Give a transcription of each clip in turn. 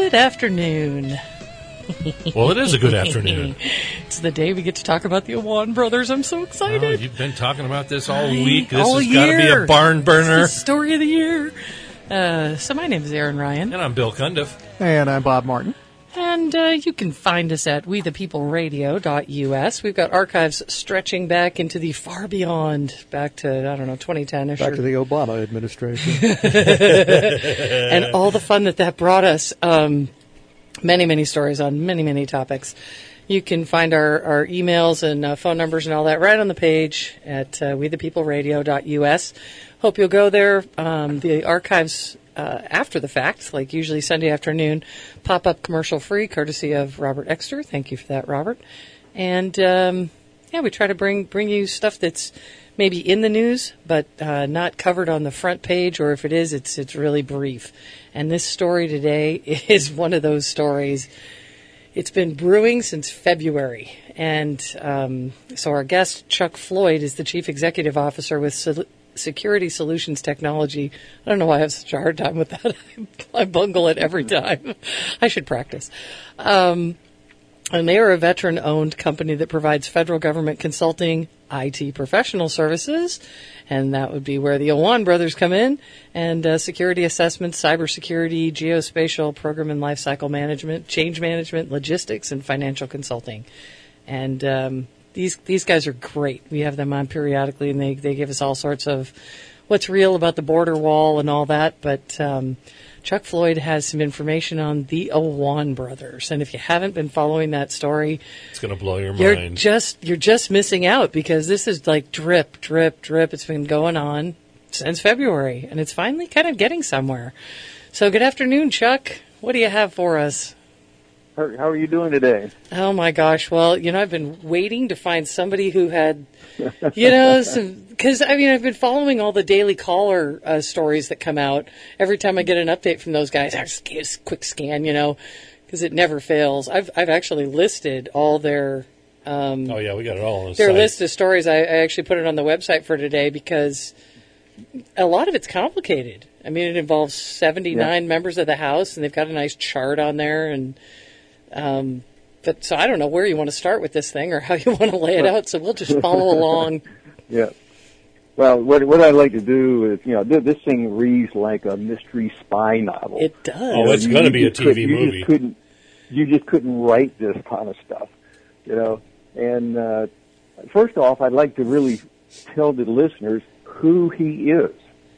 Good afternoon. Well, it is a good afternoon. It's the day we get to talk about the Awan brothers. I'm so excited. Oh, you've been talking about this all week. This all has got to be a barn burner. It's the story of the year. So my name is Aaron Ryan. And I'm Bill Cundiff. And I'm Bob Martin. And you can find us at wethepeopleradio.us. We've got archives stretching back into the far beyond, back to, 2010-ish. Back to the Obama administration. And all the fun that brought us. Many, many stories on many, many topics. You can find our emails and phone numbers and all that right on the page at wethepeopleradio.us. Hope you'll go there. The archives after the fact, like usually Sunday afternoon, pop up commercial free, courtesy of Robert Exter. Thank you for that, Robert. And we try to bring you stuff that's maybe in the news, but not covered on the front page, or if it is, it's really brief. And this story today is one of those stories. It's been brewing since February. And so our guest, Chuck Floyd, is the Chief Executive Officer with Security Solutions Technology. I don't know why I have such a hard time with that. I bungle it every time. I should practice. And they are a veteran-owned company that provides federal government consulting, IT professional services, and that would be where the Awan brothers come in, and security assessments, cybersecurity, geospatial, program and lifecycle management, change management, logistics, and financial consulting. And these guys are great. We have them on periodically, and they give us all sorts of what's real about the border wall and all that, but Chuck Floyd has some information on the Awan brothers, and if you haven't been following that story, it's going to blow your mind. You're just missing out, because this is like drip, drip, drip. It's been going on since February, and it's finally kind of getting somewhere. So good afternoon, Chuck. What do you have for us? How are you doing today? Oh, my gosh. Well, I've been waiting to find somebody who had, because, I've been following all the Daily Caller stories that come out. Every time I get an update from those guys, I just get a quick scan, because it never fails. I've actually listed all their... we got it all on the their site. list of stories. I actually put it on the website for today, because a lot of it's complicated. It involves 79 members of the House, and they've got a nice chart on there, and... But so I don't know where you want to start with this thing or how you want to lay it out, so we'll just follow along. Yeah. Well, what I'd like to do is, this thing reads like a mystery spy novel. It does. Oh, it's going to be a TV movie. You just couldn't write this kind of stuff, And first off, I'd like to really tell the listeners who he is.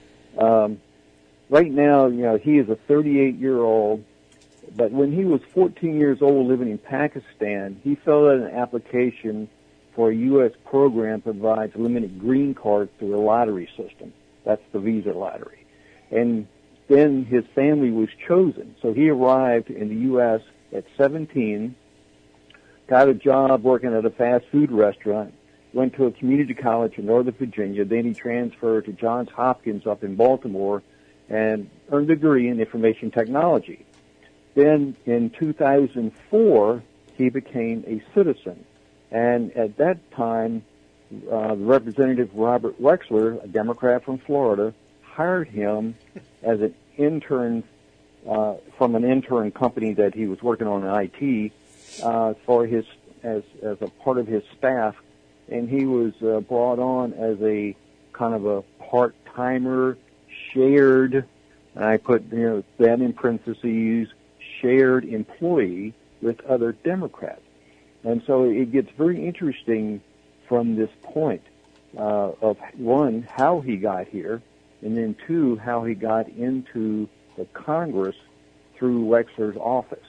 Right now, he is a 38-year-old. But when he was 14 years old living in Pakistan, he filled out an application for a U.S. program that provides limited green cards through a lottery system. That's the Visa lottery. And then his family was chosen. So he arrived in the U.S. at 17, got a job working at a fast food restaurant, went to a community college in Northern Virginia. Then he transferred to Johns Hopkins up in Baltimore and earned a degree in information technology. Then in 2004, he became a citizen. And at that time, Representative Robert Wexler, a Democrat from Florida, hired him as an intern from an intern company that he was working on in IT for his as a part of his staff. And he was brought on as a kind of a part-timer, shared, and I put that in parentheses, shared employee with other Democrats. And so it gets very interesting from this point of, one, how he got here, and then, two, how he got into the Congress through Wexler's office.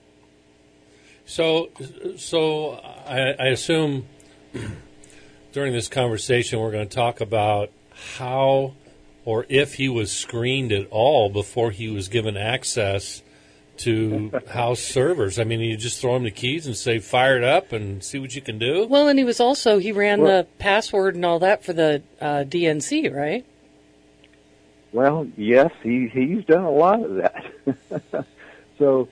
So I assume during this conversation we're going to talk about how or if he was screened at all before he was given access to House servers. You just throw him the keys and say, fire it up and see what you can do? Well, and he ran the password and all that for the DNC, right? Well, yes, he's done a lot of that. So,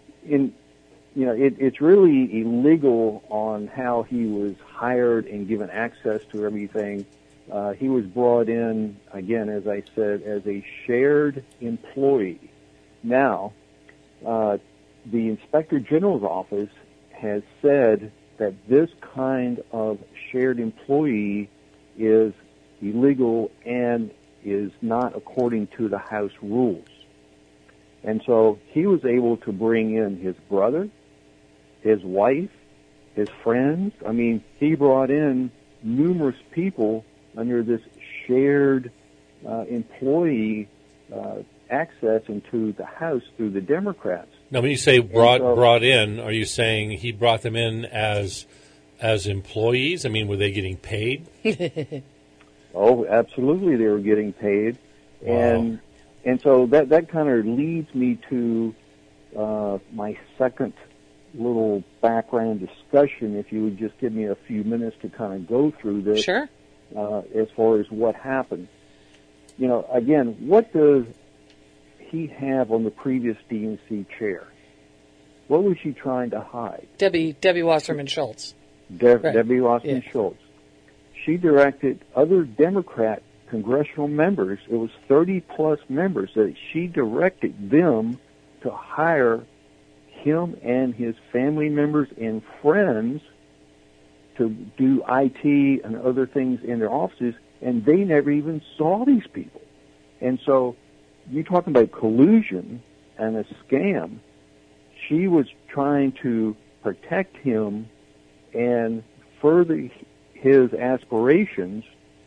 it's really illegal on how he was hired and given access to everything. He was brought in, again, as I said, as a shared employee. Now, the Inspector General's office has said that this kind of shared employee is illegal and is not according to the House rules. And so he was able to bring in his brother, his wife, his friends. I mean, he brought in numerous people under this shared employee access into the House through the Democrats. Now, when you say brought in, are you saying he brought them in as employees? I mean, were they getting paid? Oh, absolutely, they were getting paid. Wow. And so that kind of leads me to my second little background discussion, if you would just give me a few minutes to kind of go through this. Sure. As far as what happened. You know, again, what does he have on the previous DNC chair? What was she trying to hide? Debbie Wasserman Schultz. Right. Debbie Yeah. Wasserman Schultz. She directed other Democrat congressional members, it was 30-plus members, that she directed them to hire him and his family members and friends to do IT and other things in their offices, and they never even saw these people. And so you're talking about collusion and a scam. She was trying to protect him and further his aspirations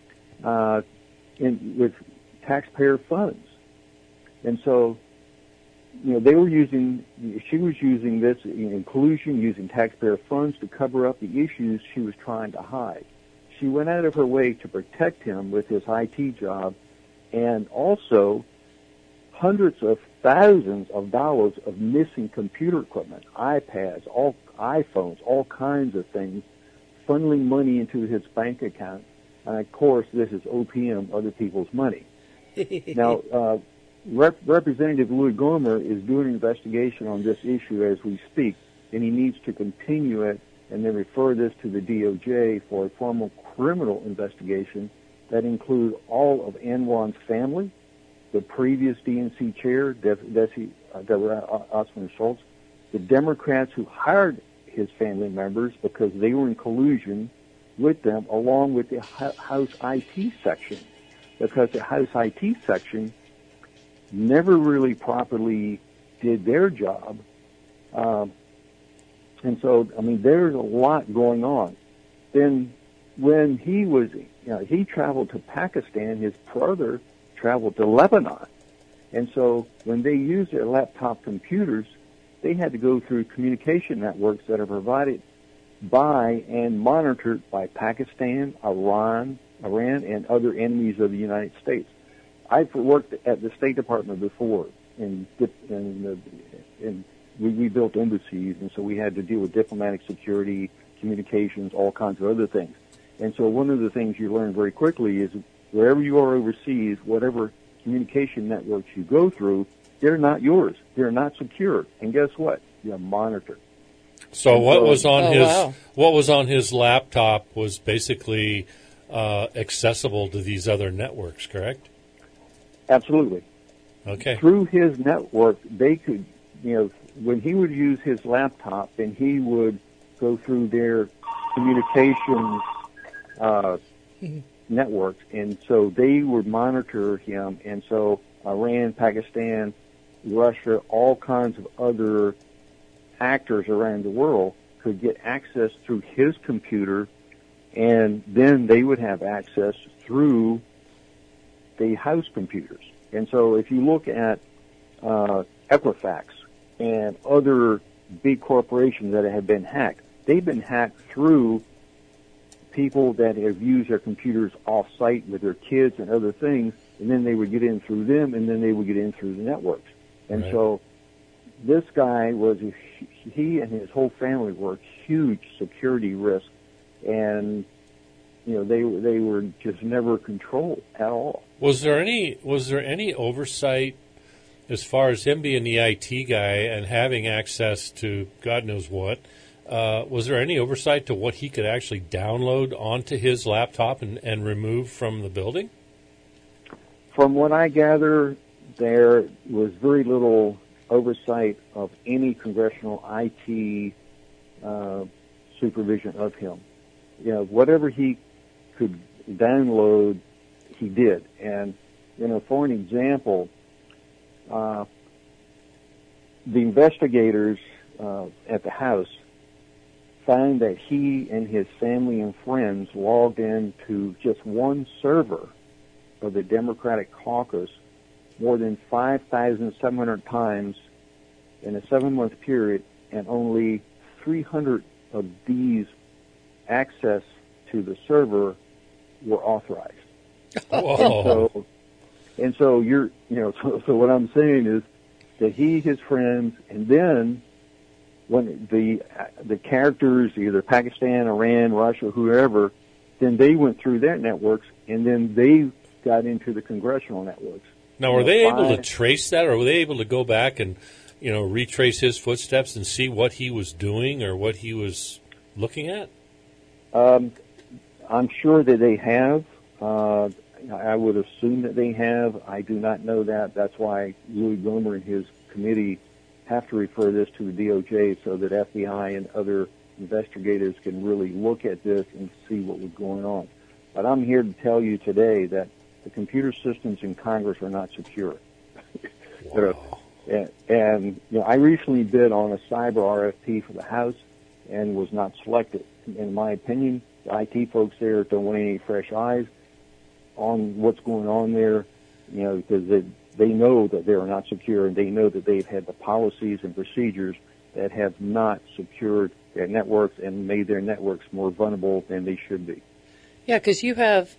with taxpayer funds. And so, you know, she was using this inclusion, using taxpayer funds to cover up the issues she was trying to hide. She went out of her way to protect him with his IT job, and also hundreds of thousands of dollars of missing computer equipment, iPads, all iPhones, all kinds of things, funneling money into his bank account. And of course, this is OPM, other people's money. Now, Representative Louis Gohmert is doing an investigation on this issue as we speak, and he needs to continue it and then refer this to the DOJ for a formal criminal investigation that includes all of Anwan's family, the previous DNC chair, Debbie Wasserman Schultz, the Democrats who hired his family members because they were in collusion with them, along with the House IT section, because the House IT section never really properly did their job. And so, I mean, there's a lot going on. Then when he traveled to Pakistan, his brother traveled to Lebanon. And so when they used their laptop computers, they had to go through communication networks that are provided by and monitored by Pakistan, Iran, and other enemies of the United States. I've worked at the State Department before, and we built embassies, and so we had to deal with diplomatic security, communications, all kinds of other things. And so one of the things you learn very quickly is wherever you are overseas, whatever communication networks you go through, they're not yours. They're not secure. And guess what? You're monitored. So what was on his laptop was basically accessible to these other networks, correct? Absolutely. Okay. Through his network, they could, when he would use his laptop, then he would go through their communications networks, and so they would monitor him, and so Iran, Pakistan, Russia, all kinds of other actors around the world could get access through his computer, and then they would have access through the House computers. And so if you look at Equifax and other big corporations that have been hacked, they've been hacked through people that have used their computers off-site with their kids and other things, and then they would get in through them, and then they would get in through the networks. And Right. So this guy he and his whole family were a huge security risk, and they were just never controlled at all. Was there any oversight as far as him being the IT guy and having access to God knows what? Was there any oversight to what he could actually download onto his laptop and remove from the building? From what I gather, there was very little oversight of any congressional IT supervision of him. You know, whatever he could download, he did. And, you know, for an example, the investigators at the House found that he and his family and friends logged into just one server of the Democratic caucus more than 5,700 times in a 7-month period, and only 300 of these access to the server were authorized. Whoa. And so you're, you know, so what I'm saying is that he, his friends, and then when the characters, either Pakistan, Iran, Russia, whoever, then they went through their networks, and then they got into the congressional networks. Now, were they able to trace that, or were they able to go back and, you know, retrace his footsteps and see what he was doing or what he was looking at? I'm sure that they have. I would assume that they have. I do not know that. That's why Louis Gohmert and his committee have to refer this to the DOJ so that FBI and other investigators can really look at this and see what was going on. But I'm here to tell you today that the computer systems in Congress are not secure. And you know, I recently bid on a cyber RFP for the House and was not selected. In my opinion, the IT folks there don't want any fresh eyes on what's going on there, you know, because they know that they are not secure, and they know that they've had the policies and procedures that have not secured their networks and made their networks more vulnerable than they should be. Yeah, because you have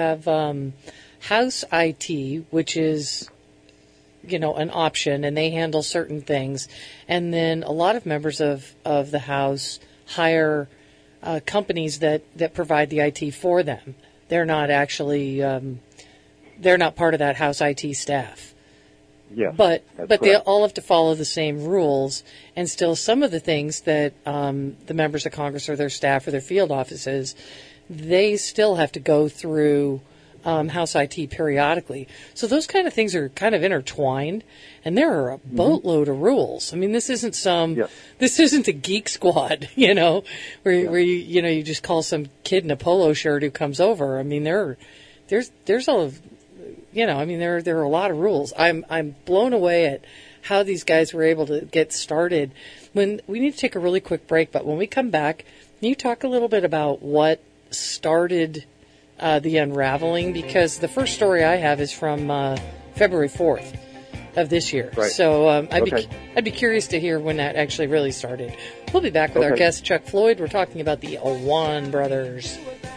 House IT, which is, you know, an option, and they handle certain things, and then a lot of members of the House hire companies that provide the IT for them. They're not actually they're not part of that House IT staff. Yeah, but correct. They all have to follow the same rules, and still some of the things that the members of Congress or their staff or their field offices, they still have to go through House IT periodically. So those kind of things are kind of intertwined, and there are a boatload of rules. I mean, this isn't this isn't a geek squad, you know, where you just call some kid in a polo shirt who comes over. I mean, there's a, you know, I mean, there are a lot of rules. I'm blown away at how these guys were able to get started. When we need to take a really quick break, but when we come back, can you talk a little bit about what started the unraveling? Because the first story I have is from February 4th of this year. Right. So I'd be curious to hear when that actually really started. We'll be back with our guest, Chuck Floyd. We're talking about the Awan brothers.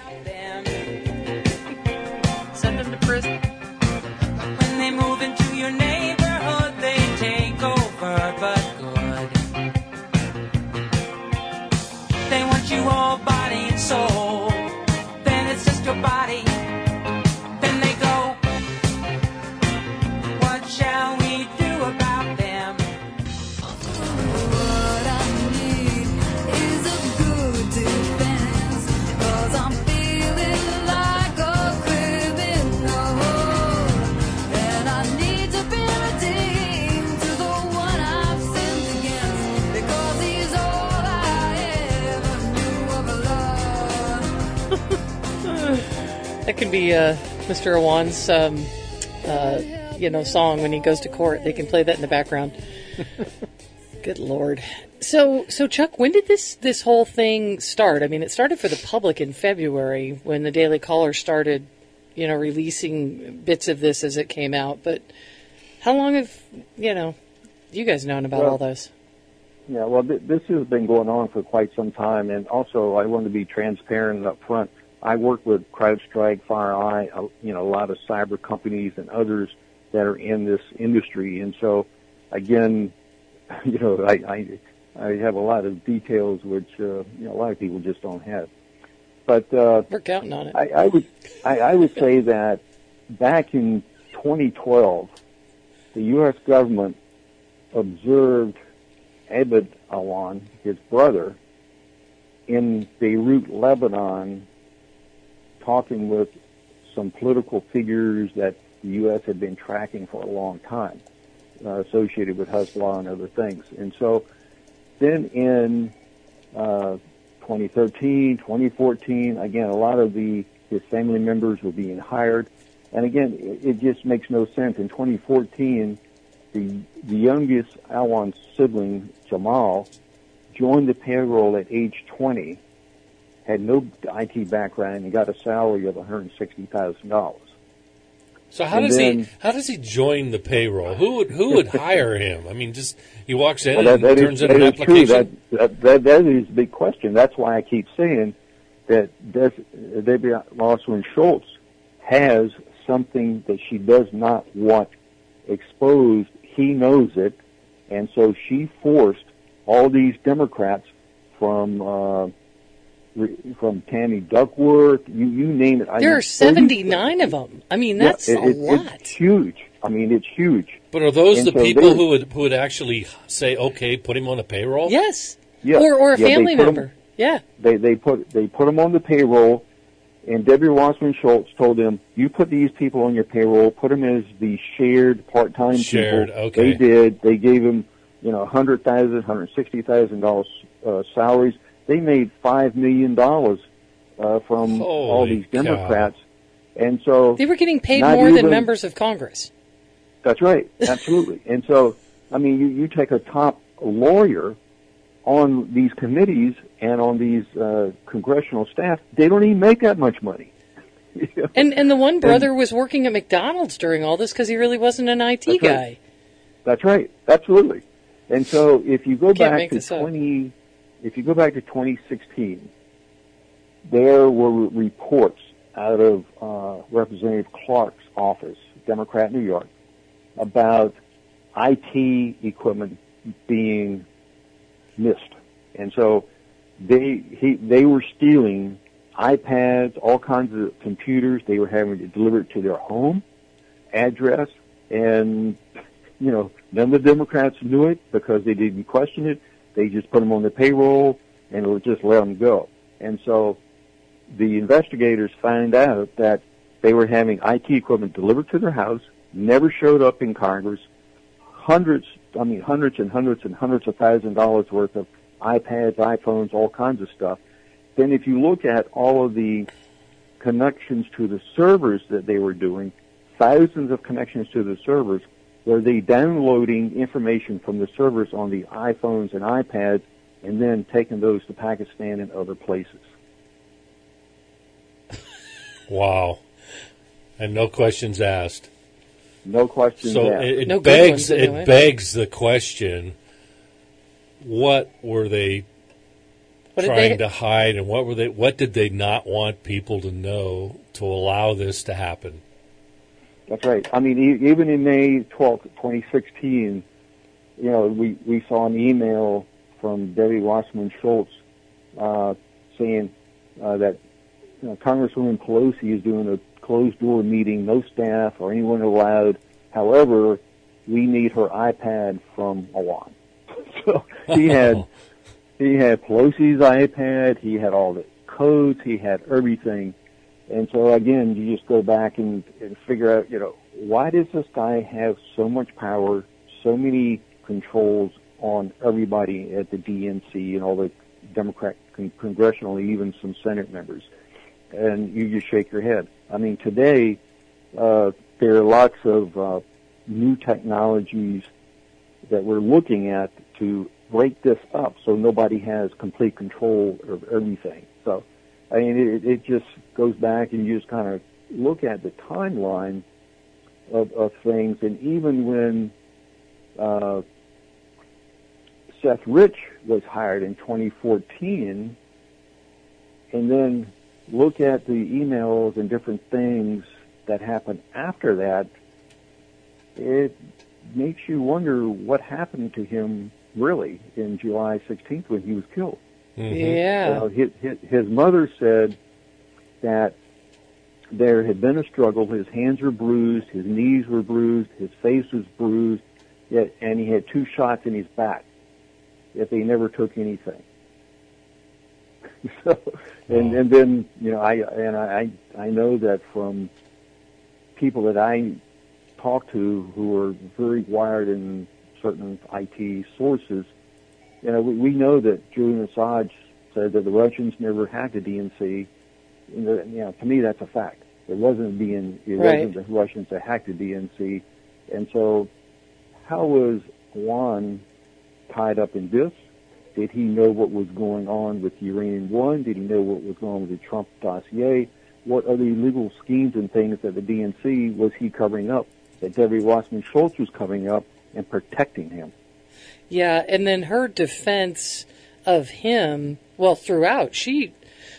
Send them to prison. When they move into your neighborhood, they take over, but good. They want you all body and soul. Then it's just your body. Then they go. What shall we do about them? What I need is a good defense, 'cause I'm feeling like a criminal, and I need to be redeemed to the one I've sinned against, because he's all I ever knew of love. That can be Mr. Awan's song when he goes to court. They can play that in the background. Good Lord. So Chuck, when did this whole thing start? I mean, it started for the public in February when the Daily Caller started, you know, releasing bits of this as it came out. But how long have, you guys known about all this? Yeah, well, this has been going on for quite some time, and also I want to be transparent and upfront. I work with CrowdStrike, FireEye, a lot of cyber companies and others that are in this industry, and so again, I have a lot of details which a lot of people just don't have. But we're counting on it. I would say that back in 2012, the U.S. government observed Abed Awan, his brother, in Beirut, Lebanon, talking with some political figures that the U.S. had been tracking for a long time. associated with Hezbollah and other things. And so then in 2013, 2014, again, a lot of his family members were being hired. And again, it just makes no sense. In 2014, the youngest Alwan sibling, Jamal, joined the payroll at age 20, had no IT background, and got a salary of $160,000. So how does he join the payroll? Who would hire him? I mean, just he walks in and turns in an application. That is the big question. That's why I keep saying that Debbie Wasserman Schultz has something that she does not want exposed. He knows it, and so she forced all these Democrats from Tammy Duckworth, you name it. There are 79 of them. I mean, that's a lot. It's huge. I mean, it's huge. But are those the people who would actually say, okay, put him on the payroll? Yes. Yeah. Or a family member. Yeah. They put them on the payroll, and Debbie Wasserman Schultz told them, you put these people on your payroll, put them as the shared part-time people. Okay. They did. They gave them, $100,000, $160,000 salaries. They made $5 million from all these Democrats. And so they were getting paid more than members of Congress. That's right. Absolutely. And so, I mean, you take a top lawyer on these committees and on these congressional staff, they don't even make that much money. And the one brother was working at McDonald's during all this because he really wasn't an IT guy. Right. That's right. Absolutely. And so if you go back to 2016, there were reports out of Representative Clark's office, Democrat New York, about IT equipment being missed. And so they were stealing iPads, all kinds of computers. They were having to deliver it to their home address, and none of the Democrats knew it because they didn't question it. They just put them on the payroll and would just let them go. And so the investigators found out that they were having IT equipment delivered to their house, never showed up in Congress, hundreds and hundreds of $1,000s worth of iPads, iPhones, all kinds of stuff. Then if you look at all of the connections to the servers that they were doing, thousands of connections to the servers, were they downloading information from the servers on the iPhones and iPads and then taking those to Pakistan and other places. Wow. And no questions asked. No questions asked. It begs the question, what were they trying to hide, and what did they not want people to know to allow this to happen? That's right. I mean, even in May 12th, 2016, we saw an email from Debbie Wasserman Schultz saying that Congresswoman Pelosi is doing a closed-door meeting, no staff or anyone allowed. However, we need her iPad from Alwan. So he had Pelosi's iPad, he had all the codes, he had everything. And so again, you just go back and figure out, why does this guy have so much power, so many controls on everybody at the DNC and all the Democrat congressional, even some Senate members? And you just shake your head. I mean, today, there are lots of new technologies that we're looking at to break this up so nobody has complete control of everything. So, I mean, it just goes back and you just kind of look at the timeline of things. And even when Seth Rich was hired in 2014, and then look at the emails and different things that happened after that, it makes you wonder what happened to him really in July 16th when he was killed. Mm-hmm. Yeah. His mother said that there had been a struggle. His hands were bruised, his knees were bruised, his face was bruised, and he had 2 shots in his back, yet they never took anything. So, and then I know that from people that I talked to who are very wired in certain IT sources, we know that Julian Assange said that the Russians never hacked the DNC. To me, that's a fact. It wasn't wasn't the Russians that hacked the DNC. And so, how was Juan tied up in this? Did he know what was going on with Uranium One? Did he know what was going on with the Trump dossier? What other illegal schemes and things that the DNC was he covering up, that Debbie Wasserman Schultz was covering up and protecting him? Yeah, and then her defense of him, throughout, she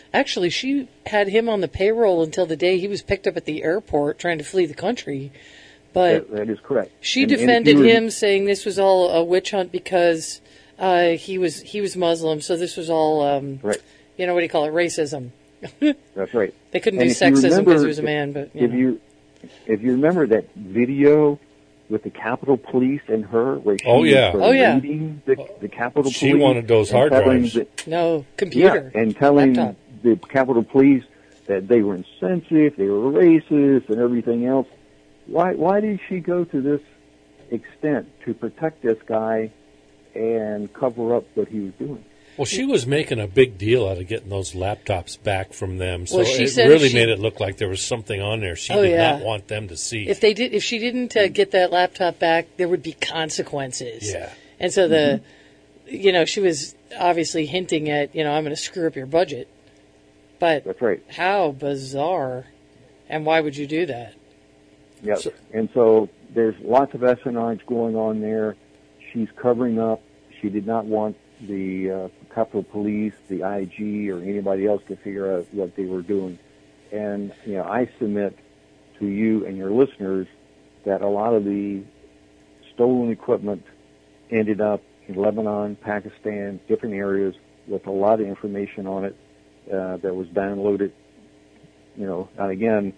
had him on the payroll until the day he was picked up at the airport trying to flee the country. But that is correct. She defended him, saying this was all a witch hunt because he was Muslim, so this was all, right. What do you call it, racism. That's right. They couldn't do sexism because he was a man, but if you remember that video with the Capitol Police and her, where she was berating the Capitol Police. She wanted those hard drives. No, computer. Yeah, and telling laptop. The Capitol Police that they were insensitive, they were racist, and everything else. Why did she go to this extent to protect this guy and cover up what he was doing? Well, she was making a big deal out of getting those laptops back from them, so she it said really made it look like there was something on there she did yeah. not want them to see. If she didn't get that laptop back, there would be consequences. Yeah. And so she was obviously hinting at, I'm going to screw up your budget. But that's right. How bizarre, and why would you do that? Yes, and so there's lots of espionage going on there. She's covering up. She did not want the Capitol Police, the IG, or anybody else to figure out what they were doing. And, I submit to you and your listeners that a lot of the stolen equipment ended up in Lebanon, Pakistan, different areas with a lot of information on it that was downloaded. And again,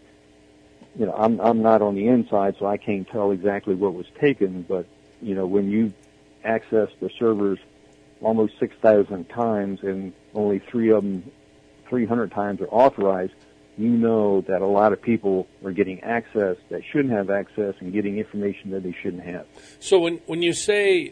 I'm not on the inside, so I can't tell exactly what was taken, but, when you access the servers almost 6,000 times and only 300 times are authorized, you know that a lot of people are getting access that shouldn't have access and getting information that they shouldn't have. So when you say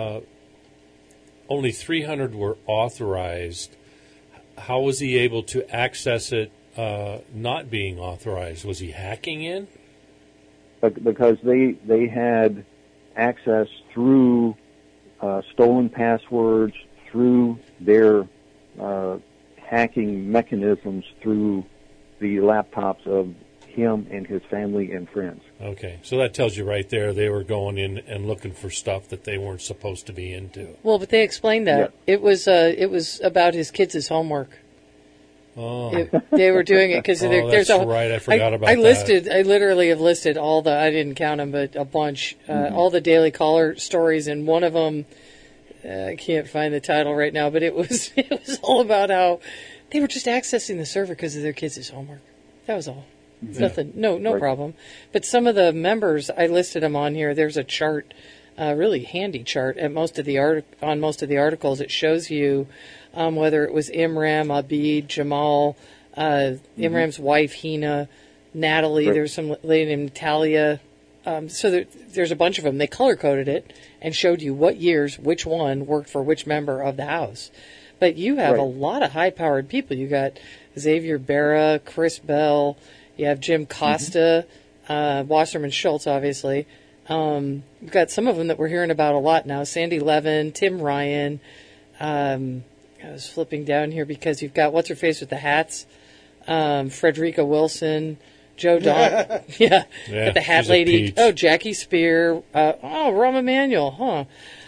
only 300 were authorized, how was he able to access it not being authorized? Was he hacking in? Because they had access through stolen passwords, through their hacking mechanisms, through the laptops of him and his family and friends. Okay, so that tells you right there they were going in and looking for stuff that they weren't supposed to be into. Well, but they explained that. Yeah. It was about his kids' homework. Oh. They were doing it because there's right. I forgot about that. I literally have listed all I didn't count them, but a bunch, all the Daily Caller stories, and one of them, I can't find the title right now, but it was all about how they were just accessing the server because of their kids' homework. That was all. It's nothing, no problem. But some of the members, I listed them on here. There's a chart, a really handy chart on most of the articles. It shows you whether it was Imran, Abid, Jamal, Imran's wife, Hina, Natalie. Right. There's some lady named Natalia. So there's a bunch of them. They color-coded it and showed you what years, which one worked for which member of the House. But you have a lot of high-powered people. You got Xavier Barra, Chris Bell. You have Jim Costa, Wasserman Schultz, obviously. We've got some of them that we're hearing about a lot now. Sandy Levin, Tim Ryan. I was flipping down here because you've got what's-her-face with the hats, Frederica Wilson, Joe Don. yeah, got the hat lady. Oh, Jackie Spear. Rahm Emanuel,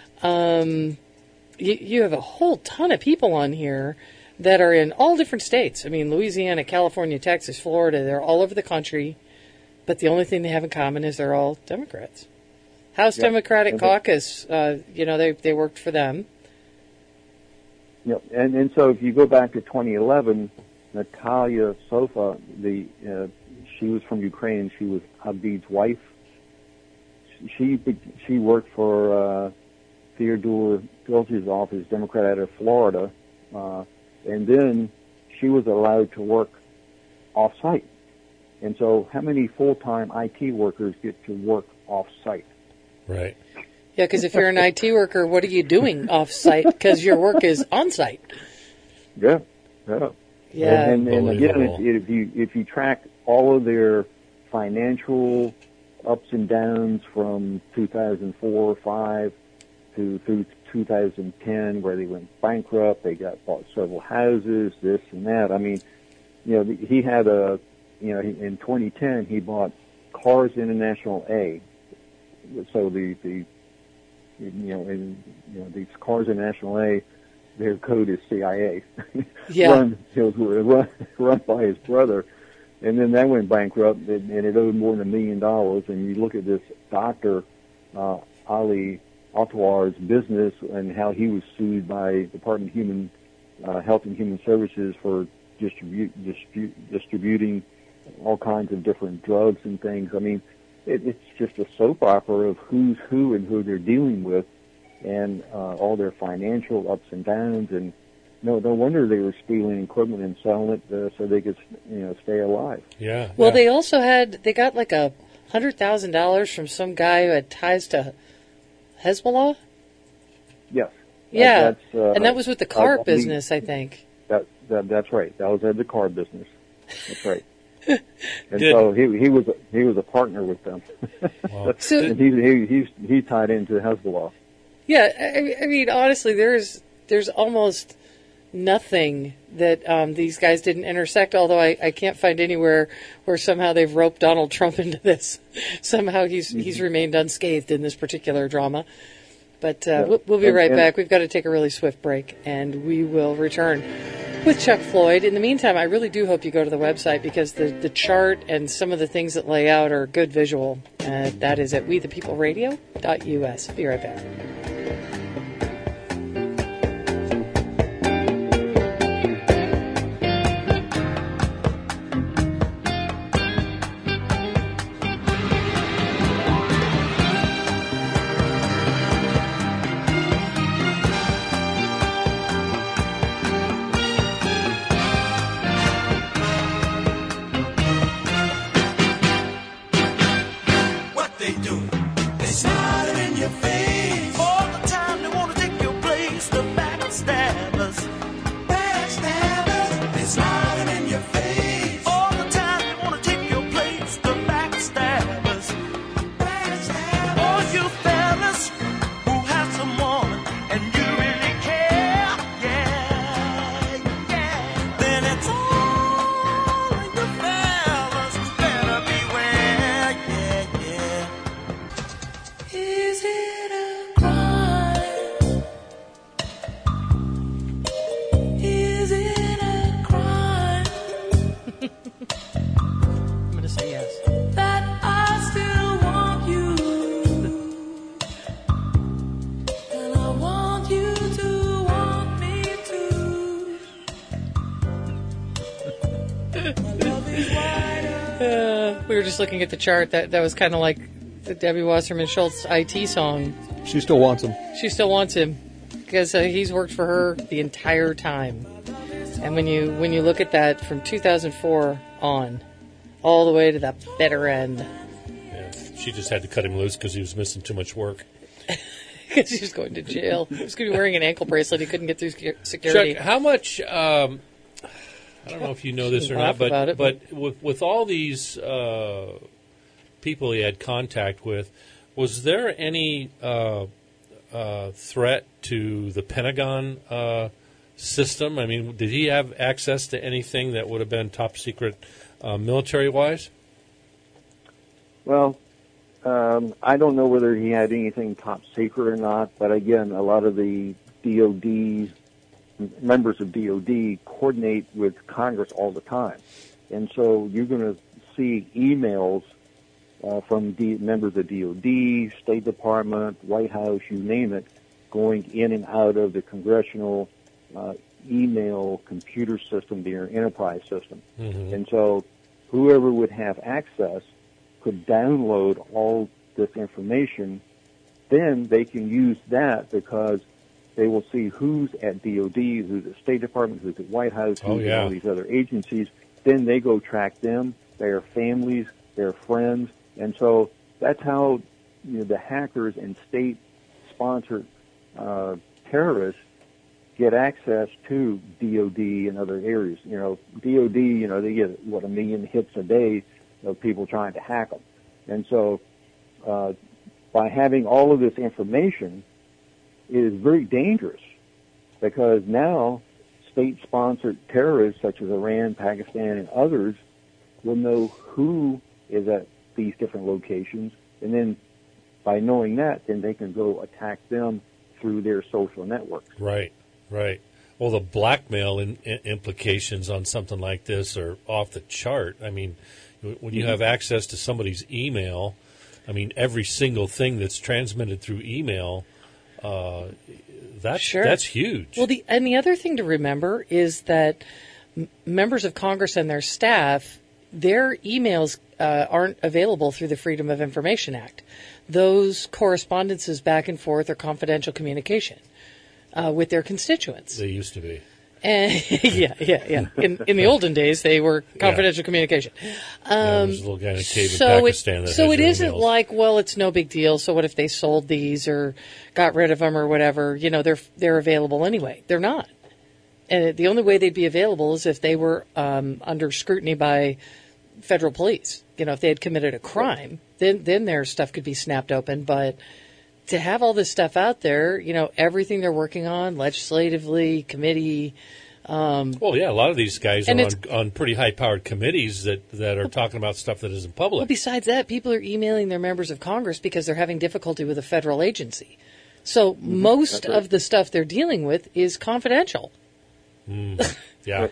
You have a whole ton of people on here that are in all different states. I mean, Louisiana, California, Texas, Florida. They're all over the country. But the only thing they have in common is they're all Democrats. House Democratic Caucus, they worked for them. Yep, and so if you go back to 2011, Natalia Sofa, she was from Ukraine. She was Abid's wife. She worked for Theodore Filch's office, Democrat out of Florida, and then she was allowed to work off-site. And so how many full-time IT workers get to work off-site? Right. Yeah, because if you're an IT worker, what are you doing off-site? Because your work is on-site. Yeah, yeah. Yeah. And again, Unbelievable. if you track all of their financial ups and downs from 2004 or 5 through 2010, where they went bankrupt, they bought several houses, this and that. I mean, he had in 2010 he bought Cars International A. So these Cars International A, their code is CIA. Yeah. run by his brother. And then that went bankrupt, and it owed more than $1 million. And you look at this doctor, Ali Atwar's business, and how he was sued by Department of Human Health and Human Services for distributing all kinds of different drugs and things. I mean, it's just a soap opera of who's who and who they're dealing with, and all their financial ups and downs. And no wonder they were stealing equipment and selling it so they could, stay alive. Yeah. Well, yeah. they also they got like $100,000 from some guy who had ties to Hezbollah. Yes. Yeah, That's, and that was with the car I business, I think. That's right. That was at the car business. That's right. And Did- so he was a partner with them. Wow. So- and he tied into Hezbollah. Yeah, I mean, honestly, there's almost nothing that these guys didn't intersect, although I can't find anywhere where somehow they've roped Donald Trump into this. Somehow he's remained unscathed in this particular drama. But we'll be right back. We've got to take a really swift break, and we will return with Chuck Floyd. In the meantime, I really do hope you go to the website, because the chart and some of the things that lay out are good visual. That is at wethepeopleradio.us. Be right back. What they do? They smile in your face all the time. They wanna take your place. The backstabbers, backstabbers. They smiling in your face all the time. They wanna take your place. The backstabbers, backstabbers. All you fellas who have someone and you really care, yeah, yeah. Then it's all in you fellas who better beware, yeah, yeah. Is it a crime? Is it a crime I'm going to say yes. that I still want you? And I want you to want me too. My love is wider. We were just looking at the chart. That was kind of like the Debbie Wasserman Schultz IT song. She still wants him. She still wants him because he's worked for her the entire time. And when you look at that from 2004 on, all the way to the bitter end, Yeah. She just had to cut him loose because he was missing too much work. because he was going to jail. He was going to be wearing an ankle bracelet. He couldn't get through security. Chuck, how much? I don't know if you know this or not, Laugh about it, but with all these people he had contact with, was there any threat to the Pentagon system? I mean, did he have access to anything that would have been top secret military-wise? Well, I don't know whether he had anything top secret or not, but again, a lot of the DOD members of DOD coordinate with Congress all the time. And so you're going to see emails from members of DOD, State Department, White House, you name it, going in and out of the congressional email computer system, their enterprise system. Mm-hmm. And so whoever would have access could download all this information. Then they can use that because they will see who's at DOD, who's at State Department, who's at White House, Oh, who's at yeah. all these other agencies. Then they go track them, their families, their friends, and so that's how the hackers and state-sponsored terrorists get access to DOD and other areas. DOD, they get 1 million hits a day of people trying to hack them, and so by having all of this information, it is very dangerous because now state-sponsored terrorists such as Iran, Pakistan, and others will know who is at these different locations, and then by knowing that, then they can go attack them through their social networks. Right. Well, the blackmail implications on something like this are off the chart. I mean, when you have access to somebody's email, I mean, every single thing that's transmitted through email, that's huge. Well, the other thing to remember is that members of Congress and their staff, their emails aren't available through the Freedom of Information Act. Those correspondences back and forth are confidential communication with their constituents. They used to be. Yeah. In the olden days, they were confidential communication. There was a little guy in a cave in Pakistan that So has it your isn't emails. like, well, it's no big deal. So what if they sold these or got rid of them or whatever? They're available anyway. They're not. And the only way they'd be available is if they were under scrutiny by federal police. If they had committed a crime, then their stuff could be snapped open. But to have all this stuff out there, everything they're working on, legislatively, committee. Well, yeah, a lot of these guys And are on pretty high-powered committees that are talking about stuff that isn't public. Well, besides that, people are emailing their members of Congress because they're having difficulty with a federal agency. So most of the stuff they're dealing with is confidential. Yeah.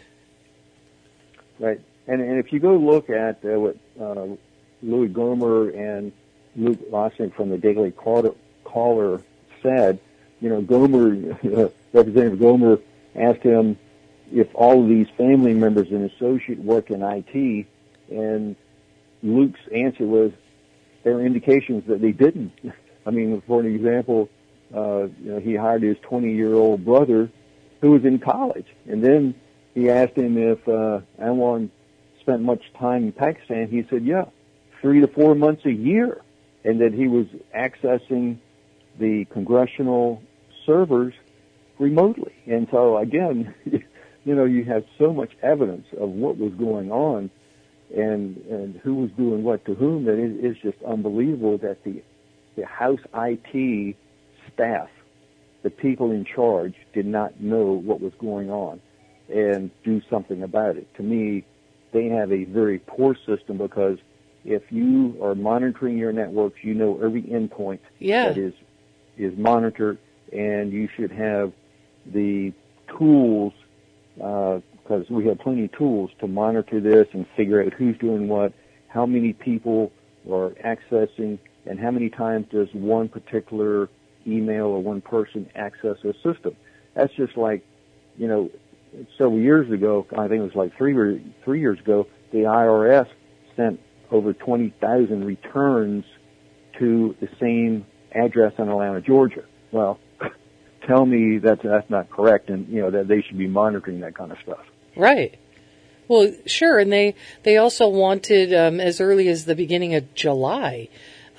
Right. And if you go look at what Louis Gohmert and Luke Losnick from the Daily Caller said, Representative Gohmert asked him if all of these family members and associate work in IT, and Luke's answer was there are indications that they didn't. I mean, for an example, he hired his 20-year-old brother who was in college, and then he asked him if Anwan spent much time in Pakistan. He said, yeah, 3 to 4 months a year, and that he was accessing the congressional servers remotely. And so, again, you have so much evidence of what was going on and who was doing what to whom that it is just unbelievable that the House IT staff, the people in charge, did not know what was going on and do something about it. To me, they have a very poor system because if you are monitoring your networks, you know every endpoint that is monitored, and you should have the tools, because we have plenty of tools to monitor this and figure out who's doing what, how many people are accessing, and how many times does one particular email or one person access a system. That's just like, several years ago, I think it was like three years ago, the IRS sent over 20,000 returns to the same address in Atlanta, Georgia. Well, tell me that's not correct, and that they should be monitoring that kind of stuff. Right. Well, sure, and they also wanted as early as the beginning of July.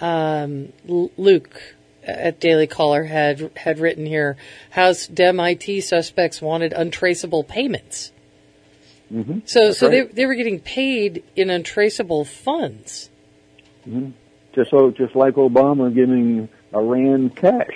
Luke at Daily Caller had written here, House Dem IT suspects wanted untraceable payments. Mm-hmm. So right. they were getting paid in untraceable funds. Mm-hmm. Just like Obama giving Iran cash.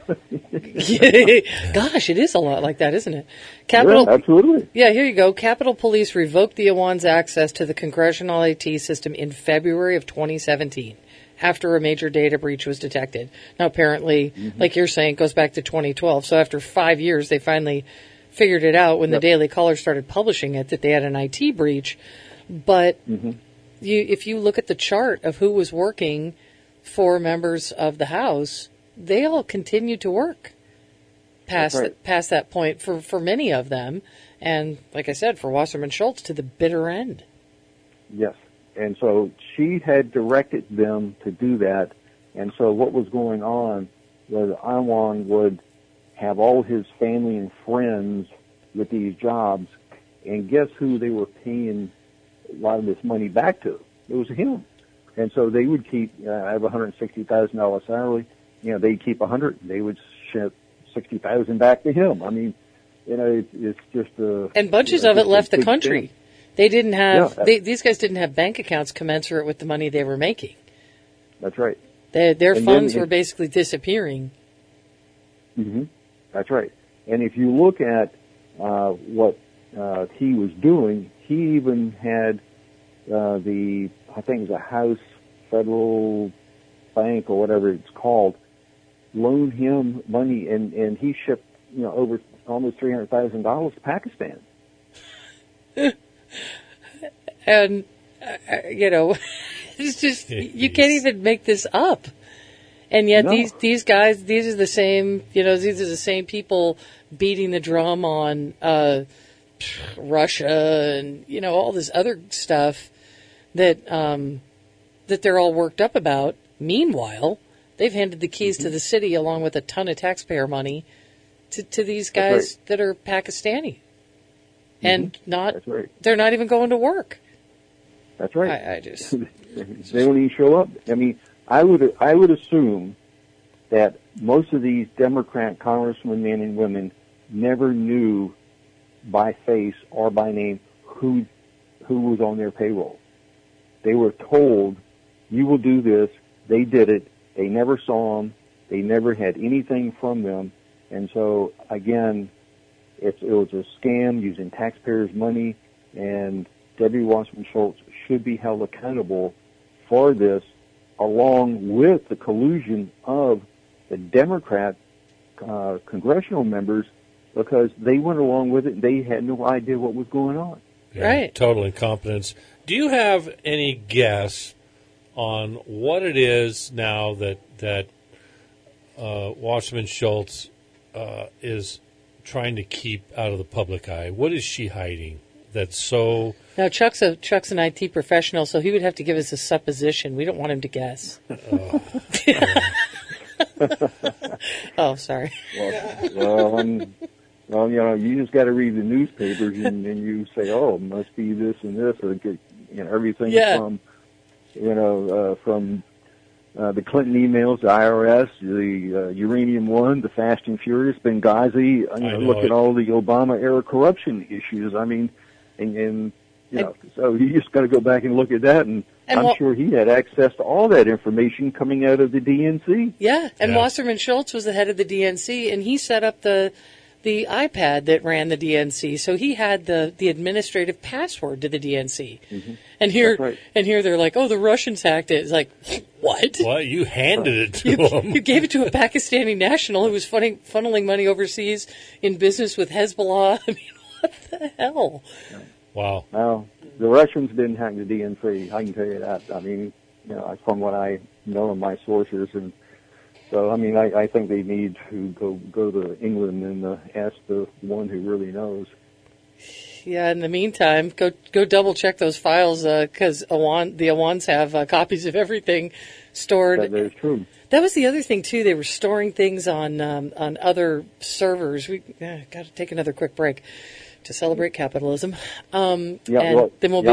Gosh, it is a lot like that, isn't it? Yeah, absolutely. Yeah, here you go. Capitol Police revoked the Awan's access to the congressional IT system in February of 2017 after a major data breach was detected. Now, apparently, like you're saying, it goes back to 2012. So after 5 years, they finally figured it out when the Daily Caller started publishing it that they had an IT breach. But if you look at the chart of who was working for members of the House, they all continued to work past that point for many of them. And like I said, for Wasserman Schultz, to the bitter end. Yes. And so she had directed them to do that. And so what was going on was Anwan would have all his family and friends with these jobs, and guess who they were paying a lot of this money back to? It was him. And so they would keep, I have $160,000 salary. They'd keep 100. They would ship 60,000 back to him. I mean, it's just and bunches of it left the country. They didn't have these guys didn't have bank accounts commensurate with the money they were making. That's right. Their funds were basically disappearing. Mm-hmm. That's right. And if you look at what he was doing, he even had I think it was a House Federal Bank or whatever it's called, loan him money, and he shipped over almost $300,000 to Pakistan. And it's just you can't even make this up. And yet these guys, these are the same, these are the same people beating the drum on Russia and all this other stuff that they're all worked up about. Meanwhile, they've handed the keys to the city along with a ton of taxpayer money to these guys that are Pakistani, and they're not even going to work. That's right. I just they don't even show up. I mean, I would assume that most of these Democrat congressmen, men and women, never knew by face or by name who was on their payroll. They were told, "You will do this." They did it. They never saw them. They never had anything from them. And so, again, it was a scam using taxpayers' money, and Debbie Wasserman Schultz should be held accountable for this, along with the collusion of the Democrat congressional members, because they went along with it and they had no idea what was going on. Yeah, right. Total incompetence. Do you have any guess on what it is now that Wasserman Schultz is trying to keep out of the public eye? What is she hiding that's so... Now, Chuck's an IT professional, so he would have to give us a supposition. We don't want him to guess. Oh, sorry. Well, you just got to read the newspapers and you say, oh, it must be this and this, or everything from the Clinton emails, the IRS, the Uranium One, the Fast and Furious, Benghazi. Look at all the Obama era corruption issues. I mean, so you just got to go back and look at that, and I'm sure he had access to all that information coming out of the DNC. Yeah, and Wasserman Schultz was the head of the DNC, and he set up the iPad that ran the DNC, so he had the administrative password to the DNC. Mm-hmm. And here they're like, oh, the Russians hacked it. It's like, what? What? You handed it to them. You gave it to a Pakistani national who was funneling money overseas in business with Hezbollah. I mean, what the hell? Wow. Well, the Russians didn't hack the DNC. I can tell you that. I mean, from what I know of my sources, and so I mean, I think they need to go to England and ask the one who really knows. Yeah. In the meantime, go double check those files because the Awans have copies of everything stored. That is true. That was the other thing too. They were storing things on other servers. We got to take another quick break to celebrate capitalism. Then we'll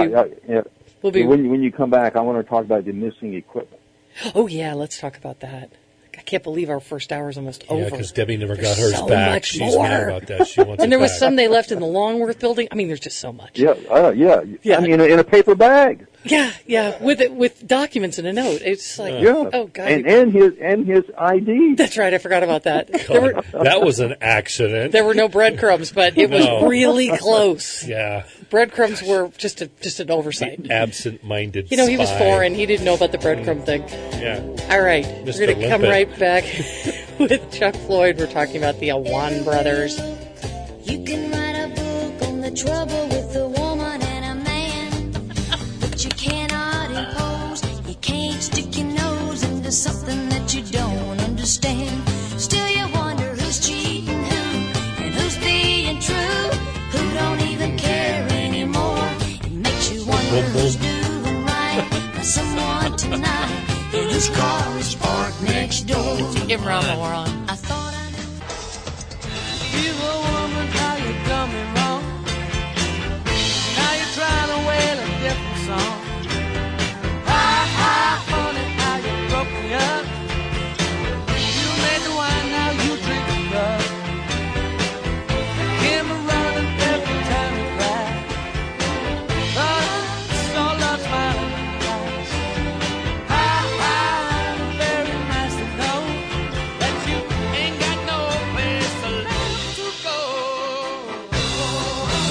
be. When you come back, I want to talk about the missing equipment. Oh yeah, let's talk about that. I can't believe our first hour is almost over. Yeah, because Debbie never got There's hers so back. much She's more. mad about that. She wants And there was back. some they left in the Longworth building. I mean, there's just so much. Yeah. I mean, in a paper bag. Yeah, with documents and a note. It's like, oh god, and his ID. That's right. I forgot about that. That was an accident. There were no breadcrumbs, but it was really close. Yeah. Breadcrumbs were just an oversight. Absent-minded He was spy. foreign. He didn't know about the breadcrumb thing. Yeah. All right. Mr. We're going to come Limpet. right back with Chuck Floyd. We're talking about the Awan brothers. You can write a book on the trouble with a woman and a man, but you cannot impose. You can't stick your nose into something that you don't understand. Still you wonder who's cheating who and who's being true, who don't even care anymore. It makes you wonder who's doing right by someone tonight and whose car is parked next door. Give Rama we're on. I thought I knew. Evil woman, how you done me wrong. Now you're trying to wail a different song.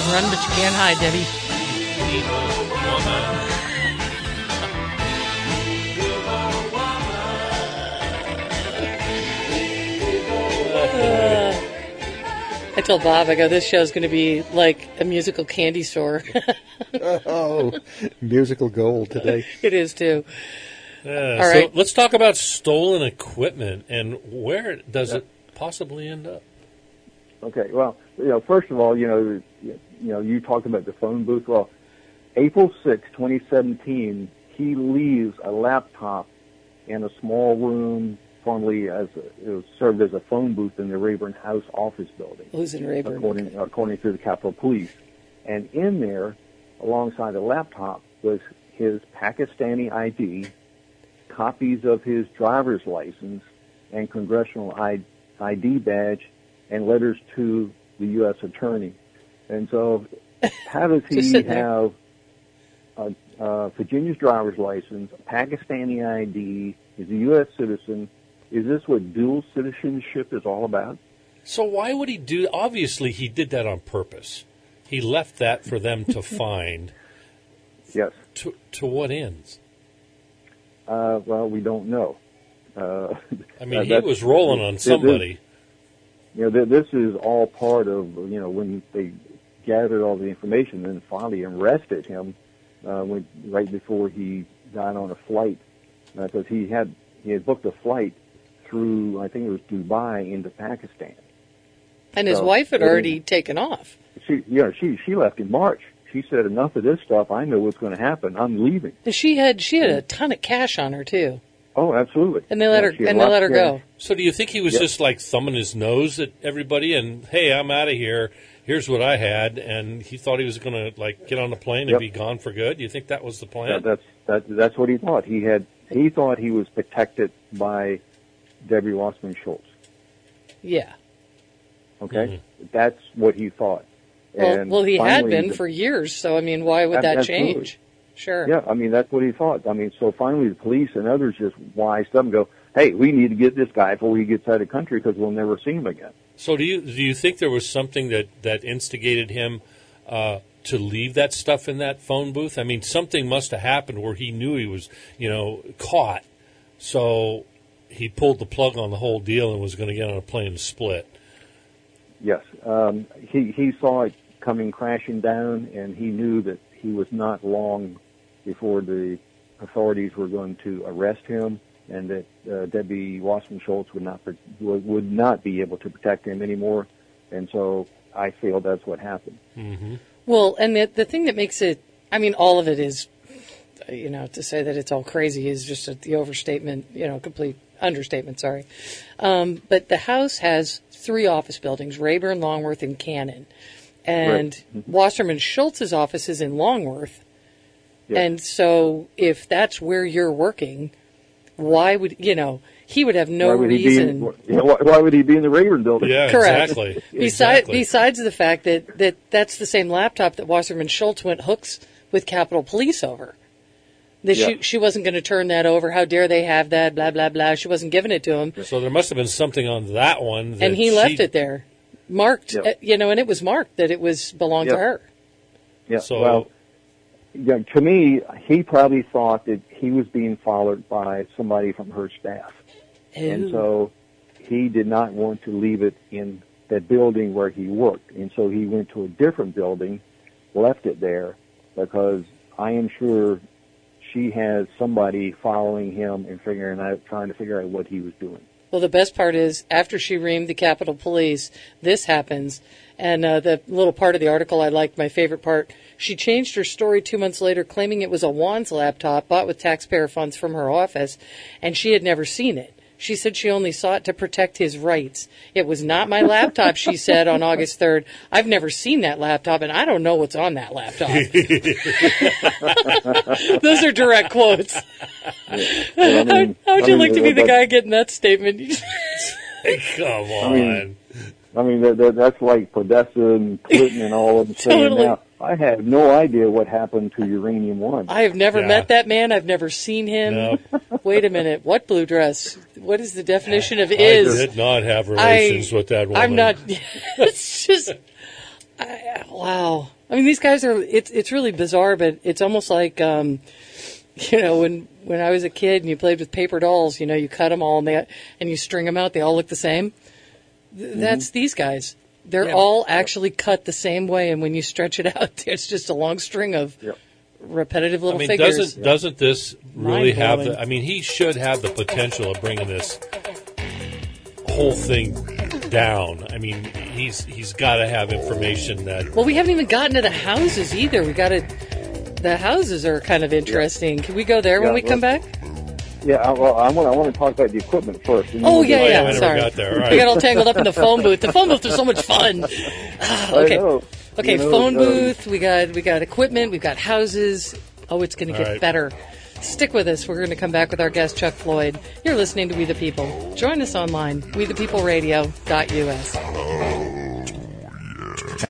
run, but you can't hide, Debbie. I told Bob, I go, this show's going to be like a musical candy store. Oh, musical gold today. It is, too. All All right. So let's talk about stolen equipment and where does it possibly end up? Okay, well, first of all, you talked about the phone booth. Well, April 6, 2017, he leaves a laptop in a small room, formerly it was served as a phone booth in the Rayburn House office building. Who's in Rayburn? According to the Capitol Police. And in there, alongside the laptop, was his Pakistani ID, copies of his driver's license, and congressional ID badge, and letters to the U.S. attorney. And so, how does he have Virginia's driver's license, a Pakistani ID, is a U.S. citizen? Is this what dual citizenship is all about? So why would he do? Obviously, he did that on purpose. He left that for them to find. Yes. To what ends? Well, we don't know. I mean, he was rolling on somebody. This is all part of, when they gathered all the information and finally arrested him right before he got on a flight, because he had booked a flight through, I think it was Dubai, into Pakistan. And his wife had already taken off. She left in March. She said, enough of this stuff. I know what's going to happen. I'm leaving. And she had a ton of cash on her, too. Oh, absolutely. And they let her go. So do you think he was just like thumbing his nose at everybody and, hey, I'm out of here. Here's what I had, and he thought he was going to like get on the plane and be gone for good? Do you think that was the plan? That's what he thought. He thought he was protected by Debbie Wasserman Schultz. Yeah. Okay, that's what he thought. Well, he had been for years. So I mean, why would that change? Sure. Yeah, I mean that's what he thought. I mean, so finally the police and others just wised up and go, "Hey, we need to get this guy before he gets out of the country because we'll never see him again." So do you think there was something that instigated him to leave that stuff in that phone booth? I mean, something must have happened where he knew he was, caught. So he pulled the plug on the whole deal and was going to get on a plane and split. Yes, he saw it coming crashing down, and he knew that he was not long before the authorities were going to arrest him, and that Debbie Wasserman Schultz would not be able to protect him anymore. And so I feel that's what happened. Mm-hmm. Well, and the thing that makes it, I mean, all of it is, to say that it's all crazy is just the overstatement, complete understatement, sorry. But the house has 3 office buildings, Rayburn, Longworth, and Cannon. And Right. Wasserman Schultz's office is in Longworth. Yes. And so if that's where you're working, why would, he would have no reason. Why would he be in the Rayburn building? Yeah, Correct. exactly. Besides the fact that that's the same laptop that Wasserman Schultz went hooks with Capitol Police over. That she wasn't going to turn that over. How dare they have that? Blah, blah, blah. She wasn't giving it to him. So there must have been something on that one. And he left it there. Marked, and it was marked that it belonged to her. Yeah. So, well, to me, he probably thought that he was being followed by somebody from her staff. And so he did not want to leave it in that building where he worked. And so he went to a different building, left it there, because I am sure she has somebody following him and trying to figure out what he was doing. Well, the best part is, after she reamed the Capitol Police, this happens. And the little part of the article I liked, my favorite part, she changed her story 2 months later, claiming it was a Wands laptop bought with taxpayer funds from her office, and she had never seen it. She said she only saw it to protect his rights. It was not my laptop, she said on August 3rd. I've never seen that laptop, and I don't know what's on that laptop. Those are direct quotes. Well, how would you like to be the guy getting that statement? come on. I mean, that's like Podesta and Clinton and all of them saying Totally. now, I have no idea what happened to Uranium One. I have never met that man. I've never seen him. No. Wait a minute. What blue dress? What is the definition of I is? did not have relations with that woman. I'm not. It's just. Wow. I mean, these guys are, it's really bizarre, but it's almost like, when I was a kid and you played with paper dolls, you cut them all and you string them out, they all look the same. That's these guys. They're all actually cut the same way, and when you stretch it out, it's just a long string of repetitive little figures. Doesn't this really have Mind-blowing. he should have the potential of bringing this whole thing down. I mean, he's got to have information that... Well, we haven't even gotten to the houses either. The houses are kind of interesting. Can we go there when we come back? Yeah, well, I want to talk about the equipment first. and then Oh, we'll get- yeah. I never Sorry. got there. All right. We got all tangled up in the phone booth. The phone booth was so much fun. Okay. I know. Okay, You know, phone booth. We got equipment. We've got houses. Oh, it's going to All get right. better. Stick with us. We're going to come back with our guest, Chuck Floyd. You're listening to We the People. Join us online, wethepeopleradio.us.